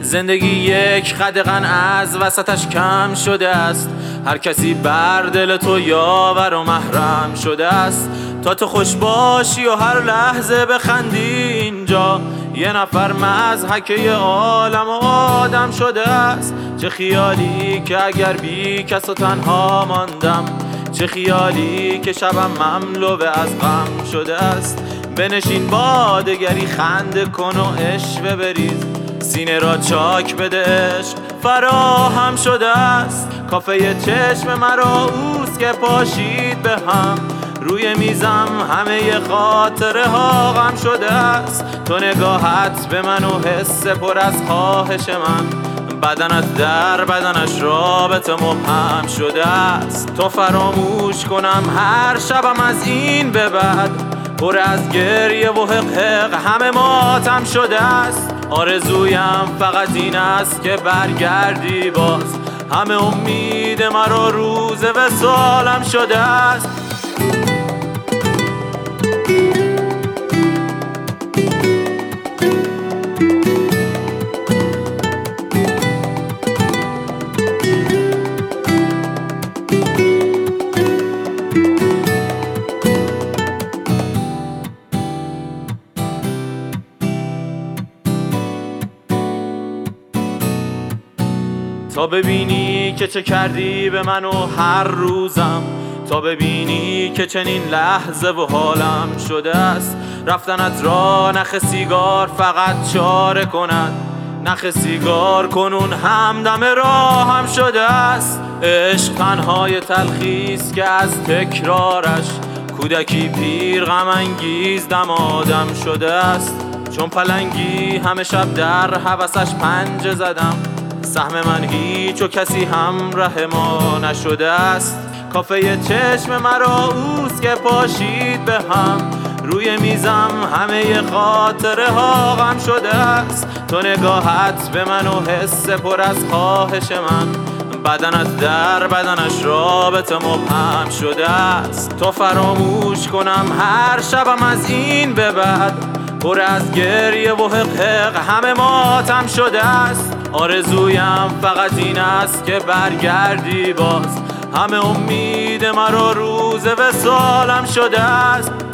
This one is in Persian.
زندگی یک قدغن از وسطش کم شده است. هر کسی بر دل تو یاور و محرم شده است. تا تو خوش باشی و هر لحظه بخندی اینجا، یه نفر مضحکه عالم و آدم شده است. چه خیالی که اگر بی کس و تنها ماندم، چه خیالی که شبم مملو از غم شده است. بنشین با دگری خنده کن و عشوه بریز، سینه را چاک بده عشق فراهم شده است. کافه چشم مرا اوست که پاشید به هم، روی میزم همه خاطره ها غم شده است. تو نگاهت به من و حس پر از خواهش من، بدنت در بدنش رابطه مبهم شده است. تو فراموش کنم هر شبم از این به بعد، پر از گریه و حق همه ماتم شده است. آرزویم فقط این است که برگردی باز، همه امید مرا روز وصالم شده است. تا ببینی که چه کردی به من و هر روزم، تا ببینی که چنین لحظه و حالم شده است. رفتنت را نخ سیگار فقط چاره کند، نخ سیگار کنون همدم راهم شده است. عشق تنهای تلخیست که از تکرارش، کودکی پیر غم انگیز دمادم شده است. چون پلنگی همه شب در هوسش پنجه زدم، سهم من هیچ و کسی همراه ما نشده است. کافه چشم مرا اوست که پاشید به هم، روی میزم همه خاطره ها غم شده است. تو نگاهت به من و حس پر از خواهش من، بدنت در بدنش رابطه مبهم شده است. تو فراموش کنم هر شبم از این به بعد، پر از گریه و حق همه ماتم شده است. آرزویم فقط این است که برگردی باز، همه امید مرا روز وصالم شده است.